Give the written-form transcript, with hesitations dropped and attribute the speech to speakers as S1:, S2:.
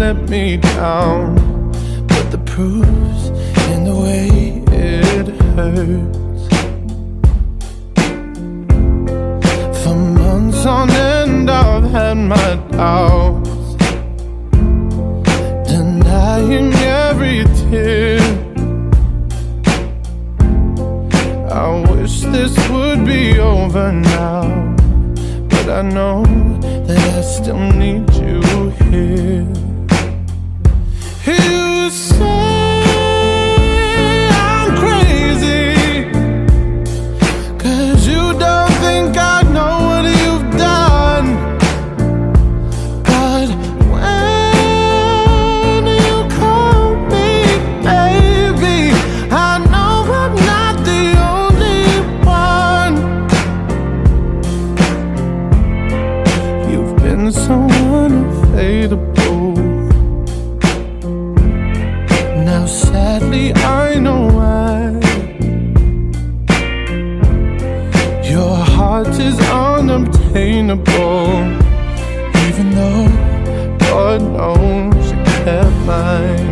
S1: let me down, but the proof's in the way it hurts. For months on end I've had my doubts, denying every tear. I wish this would be over now, but I know that I still need you here. You say I'm crazy, 'cause you don't think I know what you've done. But when you call me baby, I know I'm not the only one. You've been so unavailable. Now sadly I know why. Your heart is unobtainable, even though God knows you kept mine.